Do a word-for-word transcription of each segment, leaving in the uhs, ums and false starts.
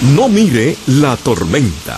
No mire la tormenta.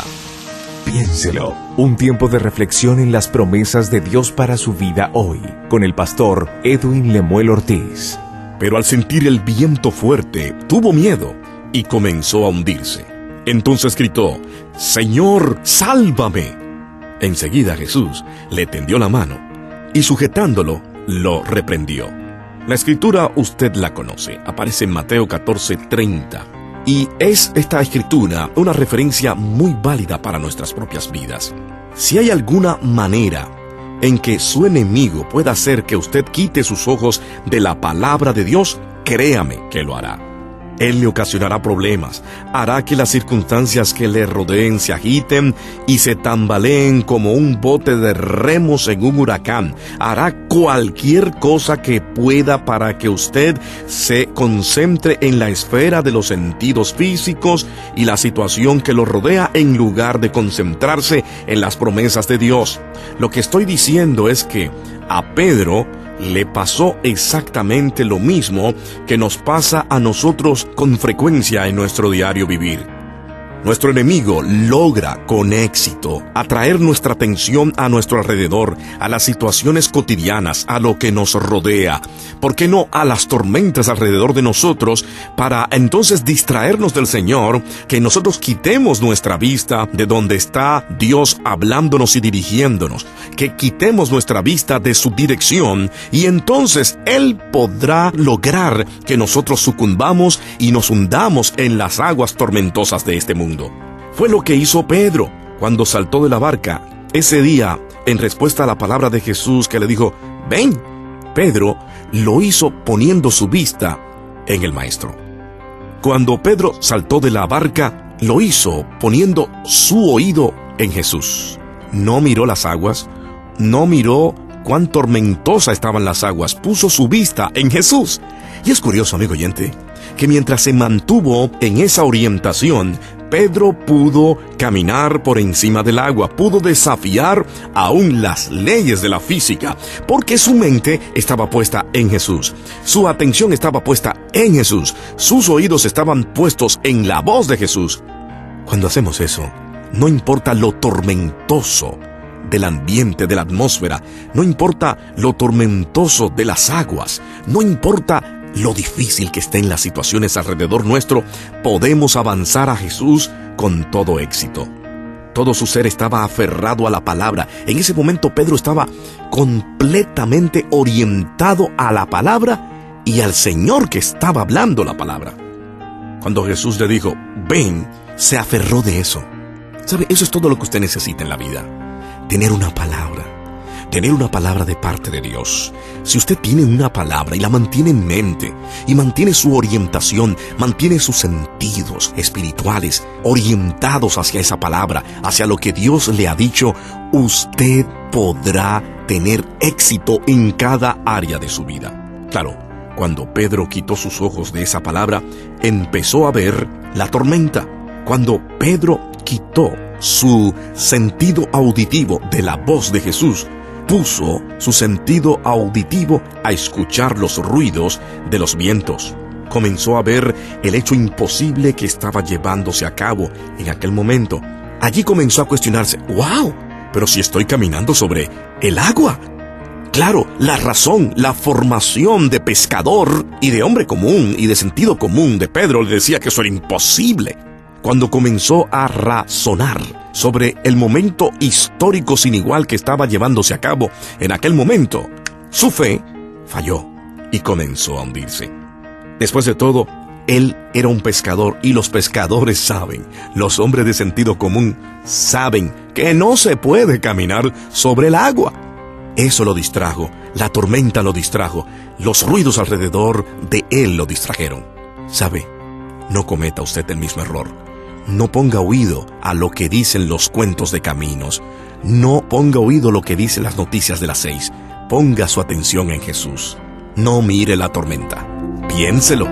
Piénselo. Un tiempo de reflexión en las promesas de Dios para su vida hoy, con el pastor Edwin Lemuel Ortiz. Pero al sentir el viento fuerte, tuvo miedo y comenzó a hundirse. Entonces gritó: «Señor, sálvame». Enseguida Jesús le tendió la mano y sujetándolo, lo reprendió. La escritura usted la conoce, aparece en Mateo catorce treinta. Y es esta escritura una referencia muy válida para nuestras propias vidas. Si hay alguna manera en que su enemigo pueda hacer que usted quite sus ojos de la palabra de Dios, créame que lo hará. Él le ocasionará problemas, hará que las circunstancias que le rodeen se agiten y se tambaleen como un bote de remos en un huracán. Hará cualquier cosa que pueda para que usted se concentre en la esfera de los sentidos físicos y la situación que lo rodea en lugar de concentrarse en las promesas de Dios. Lo que estoy diciendo es que a Pedro le pasó exactamente lo mismo que nos pasa a nosotros con frecuencia en nuestro diario vivir. Nuestro enemigo logra con éxito atraer nuestra atención a nuestro alrededor, a las situaciones cotidianas, a lo que nos rodea. ¿Por qué no a las tormentas alrededor de nosotros, para entonces distraernos del Señor, que nosotros quitemos nuestra vista de donde está Dios hablándonos y dirigiéndonos, que quitemos nuestra vista de su dirección, y entonces Él podrá lograr que nosotros sucumbamos y nos hundamos en las aguas tormentosas de este mundo? Fue lo que hizo Pedro cuando saltó de la barca ese día en respuesta a la palabra de Jesús que le dijo: «Ven». Pedro lo hizo poniendo su vista en el Maestro. Cuando Pedro saltó de la barca, lo hizo poniendo su oído en Jesús. No miró las aguas, no miró cuán tormentosas estaban las aguas, puso su vista en Jesús. Y es curioso, amigo oyente, que mientras se mantuvo en esa orientación, Pedro pudo caminar por encima del agua, pudo desafiar aún las leyes de la física, porque su mente estaba puesta en Jesús, su atención estaba puesta en Jesús, sus oídos estaban puestos en la voz de Jesús. Cuando hacemos eso, no importa lo tormentoso del ambiente, de la atmósfera, no importa lo tormentoso de las aguas, no importa lo difícil que estén las situaciones alrededor nuestro, podemos avanzar a Jesús con todo éxito. Todo su ser estaba aferrado a la palabra. En ese momento Pedro estaba completamente orientado a la palabra y al Señor que estaba hablando la palabra. Cuando Jesús le dijo: «Ven», se aferró de eso. ¿Sabe? Eso es todo lo que usted necesita en la vida. Tener una palabra. Tener una palabra de parte de Dios. Si usted tiene una palabra y la mantiene en mente, y mantiene su orientación, mantiene sus sentidos espirituales orientados hacia esa palabra, hacia lo que Dios le ha dicho, usted podrá tener éxito en cada área de su vida. Claro, cuando Pedro quitó sus ojos de esa palabra, empezó a ver la tormenta. Cuando Pedro quitó su sentido auditivo de la voz de Jesús, puso su sentido auditivo a escuchar los ruidos de los vientos. Comenzó a ver el hecho imposible que estaba llevándose a cabo en aquel momento. Allí comenzó a cuestionarse: «¡Wow! Pero si estoy caminando sobre el agua». Claro, la razón, la formación de pescador y de hombre común y de sentido común de Pedro le decía que eso era imposible. Cuando comenzó a razonar sobre el momento histórico sin igual que estaba llevándose a cabo en aquel momento, su fe falló y comenzó a hundirse. Después de todo, él era un pescador y los pescadores saben, los hombres de sentido común saben que no se puede caminar sobre el agua. Eso lo distrajo, la tormenta lo distrajo, los ruidos alrededor de él lo distrajeron. ¿Sabe? No cometa usted el mismo error. No ponga oído a lo que dicen los cuentos de caminos. No ponga oído a lo que dicen las noticias de las seis. Ponga su atención en Jesús. No mire la tormenta. Piénselo.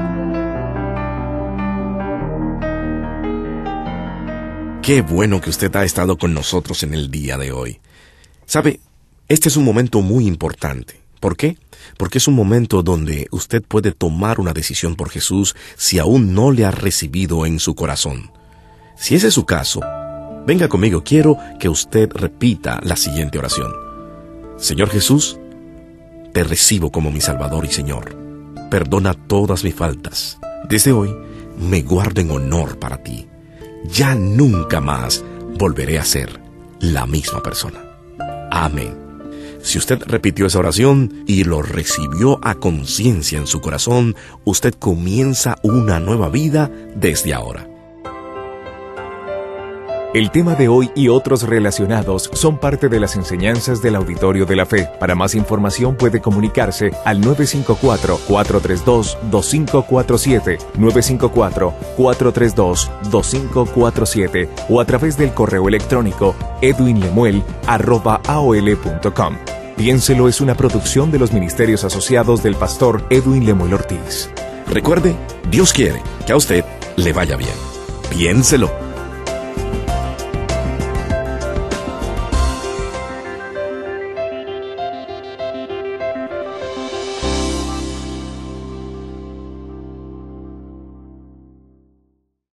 Qué bueno que usted ha estado con nosotros en el día de hoy. ¿Sabe? Este es un momento muy importante. ¿Por qué? Porque es un momento donde usted puede tomar una decisión por Jesús si aún no le ha recibido en su corazón. Si ese es su caso, venga conmigo, quiero que usted repita la siguiente oración. Señor Jesús, te recibo como mi Salvador y Señor. Perdona todas mis faltas. Desde hoy, me guardo en honor para ti. Ya nunca más volveré a ser la misma persona. Amén. Si usted repitió esa oración y lo recibió a conciencia en su corazón, usted comienza una nueva vida desde ahora. El tema de hoy y otros relacionados son parte de las enseñanzas del Auditorio de la Fe. Para más información puede comunicarse al nueve cinco cuatro, cuatro tres dos, dos cinco cuatro siete, nueve cinco cuatro, cuatro tres dos, dos cinco cuatro siete o a través del correo electrónico edwinlemuel arroba a o l punto com. Piénselo es una producción de los ministerios asociados del pastor Edwin Lemuel Ortiz. Recuerde, Dios quiere que a usted le vaya bien. Piénselo.